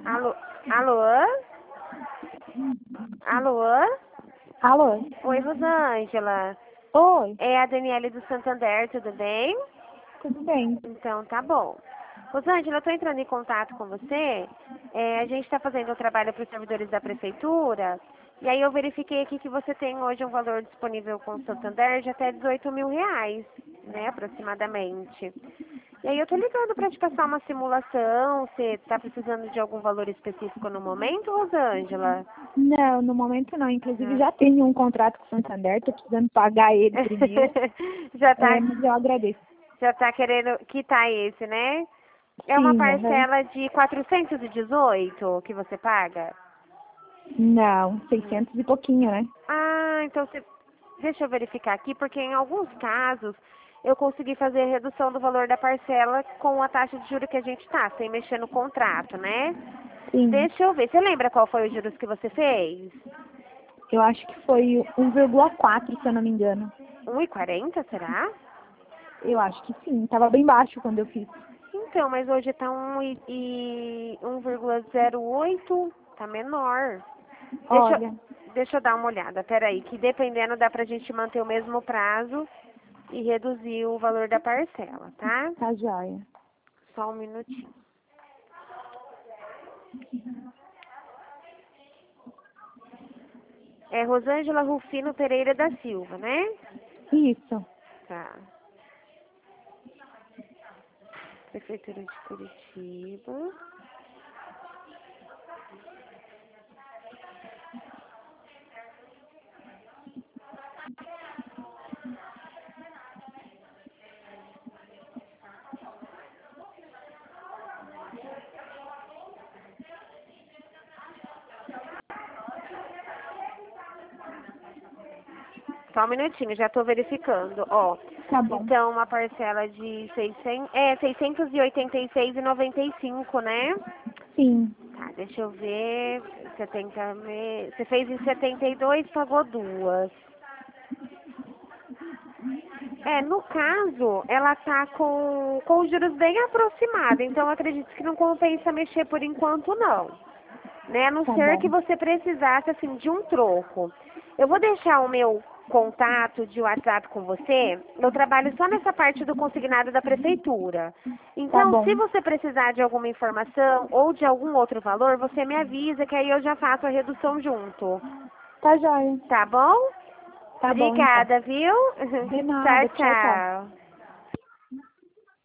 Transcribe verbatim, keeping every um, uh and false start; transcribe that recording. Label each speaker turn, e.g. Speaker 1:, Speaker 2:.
Speaker 1: Alô? Alô? Alô?
Speaker 2: Alô?
Speaker 1: Oi, Rosângela.
Speaker 2: Oi,
Speaker 1: É a Daniele do Santander, tudo bem?
Speaker 2: tudo bem?
Speaker 1: Então, tá bom. Rosângela, eu tô entrando em contato com você. É, a gente está fazendo o trabalho para os servidores da prefeitura. E aí eu verifiquei aqui que você tem hoje um valor disponível com o Santander de até dezoito mil reais, né, aproximadamente. E aí eu tô ligando para te passar uma simulação. Você está precisando de algum valor específico no momento, Rosângela?
Speaker 2: Não, no momento não. Inclusive
Speaker 1: Ah.
Speaker 2: já tenho um contrato com o Santander, tô precisando pagar ele primeiro.
Speaker 1: já tá,
Speaker 2: É, mas eu agradeço.
Speaker 1: já tá querendo quitar esse, né? É uma
Speaker 2: Sim, aham.
Speaker 1: parcela de quatrocentos e dezoito que você paga?
Speaker 2: Não, seiscentos e pouquinho, né?
Speaker 1: Ah, então você... Deixa eu verificar aqui, porque em alguns casos eu consegui fazer a redução do valor da parcela com a taxa de juros que a gente tá, sem mexer no contrato, né?
Speaker 2: Sim.
Speaker 1: Deixa eu ver. Você lembra qual foi os juros que você fez?
Speaker 2: Eu acho que foi um vírgula quatro, se eu não me engano.
Speaker 1: um e quarenta, será?
Speaker 2: Eu acho que sim. Tava bem baixo quando eu fiz.
Speaker 1: Então, mas hoje tá um e, e um vírgula zero oito, tá menor. Deixa,
Speaker 2: Olha,
Speaker 1: eu- deixa eu dar uma olhada, peraí, que dependendo dá pra gente manter o mesmo prazo e reduzir o valor da parcela, tá?
Speaker 2: tá joia.
Speaker 1: Só um minutinho. É Rosângela Rufino Pereira da Silva, né?
Speaker 2: Isso.
Speaker 1: Tá. Prefeitura de Curitiba. Só um minutinho, já tô verificando, ó.
Speaker 2: Tá bom.
Speaker 1: Então, uma parcela de seiscentos, é, seiscentos e oitenta e seis e noventa e cinco, né?
Speaker 2: Sim.
Speaker 1: Tá, deixa eu ver. setenta me... Você fez em setenta e dois, pagou duas. É, no caso, ela tá com, com os juros bem aproximados, então eu acredito que não compensa mexer por enquanto, não. Né? A não
Speaker 2: Tá
Speaker 1: ser que
Speaker 2: bom.
Speaker 1: você precisasse, assim, de um troco. Eu vou deixar o meu contato de WhatsApp com você. Eu trabalho só nessa parte do consignado da prefeitura.
Speaker 2: Tá
Speaker 1: Então, se
Speaker 2: bom.
Speaker 1: você precisar de alguma informação ou de algum outro valor, você me avisa que aí eu já faço a redução junto.
Speaker 2: Tá joia.
Speaker 1: Tá bom?
Speaker 2: Tá bom, então.
Speaker 1: Obrigada, viu?
Speaker 2: De
Speaker 1: Tchau,
Speaker 2: nada. Tchau, tchau.
Speaker 1: tchau.